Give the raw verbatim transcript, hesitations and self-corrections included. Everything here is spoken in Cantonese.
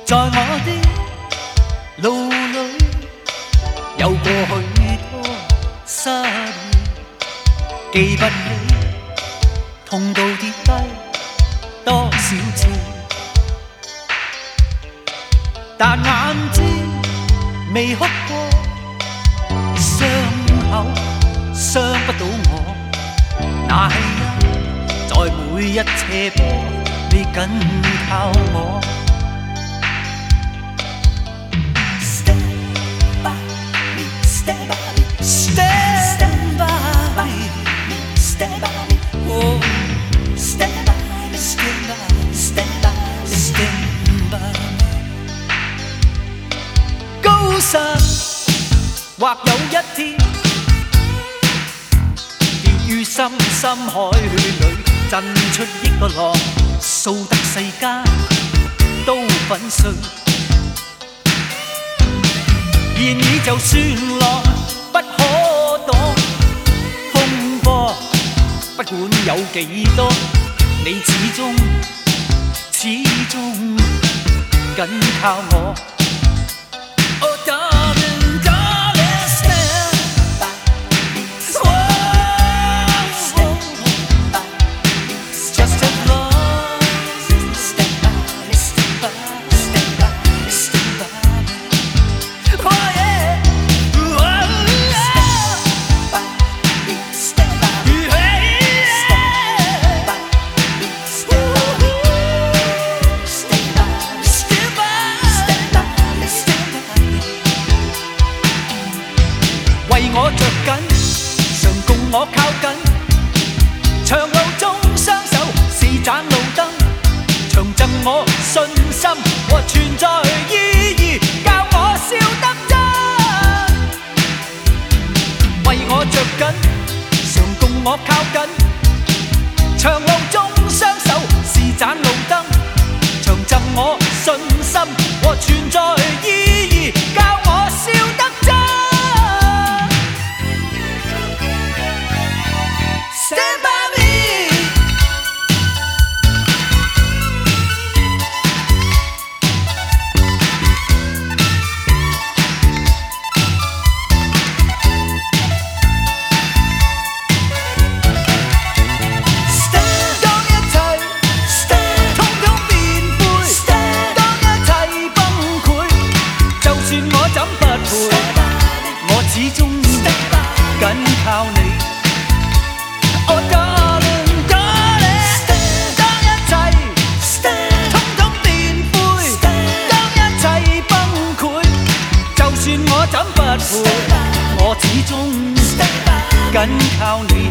在我的路里有過許多失意，記不起痛到跌低多少次，但眼睛未哭過，傷口傷不到我，那係因在每一斜坡你緊靠我。Stand by me, stand by me, stand by me, oh, stand by me, stand by me, stand by me, stand by me。高山或有一天跌於深深海裏，震出億個浪，掃得世間都粉碎。然而就算浪不可擋，風波不管有幾多，你始終始終緊靠我。Oh darling, darling, stand by me, stand by me, just as long stand by me, stand by me, stand by me, stand by me。Oh yeah, oh yeah, stand by me, stand by me, stand by me, stand by me, stand by me, stand by me, stand by me。為我着緊，常共我靠緊，長路中雙手是盞路燈，長贈我信心和存在意義，教我笑得真。為我着緊，常共我靠緊，長路中雙手是盞路燈，長贈我信心和存在意義，教我笑得真。Stand by me。我始終緊靠你。Oh darling, darling， 當一切通通變灰，當一切崩潰，就算我怎不悔，我始終緊靠你。